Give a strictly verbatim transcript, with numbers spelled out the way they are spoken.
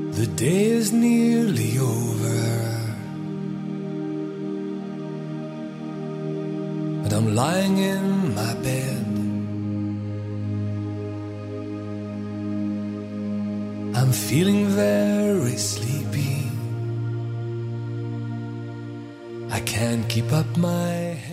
The day is nearly over, and I'm lying in my bed. I'm feeling very sleepy. I can't keep up my head.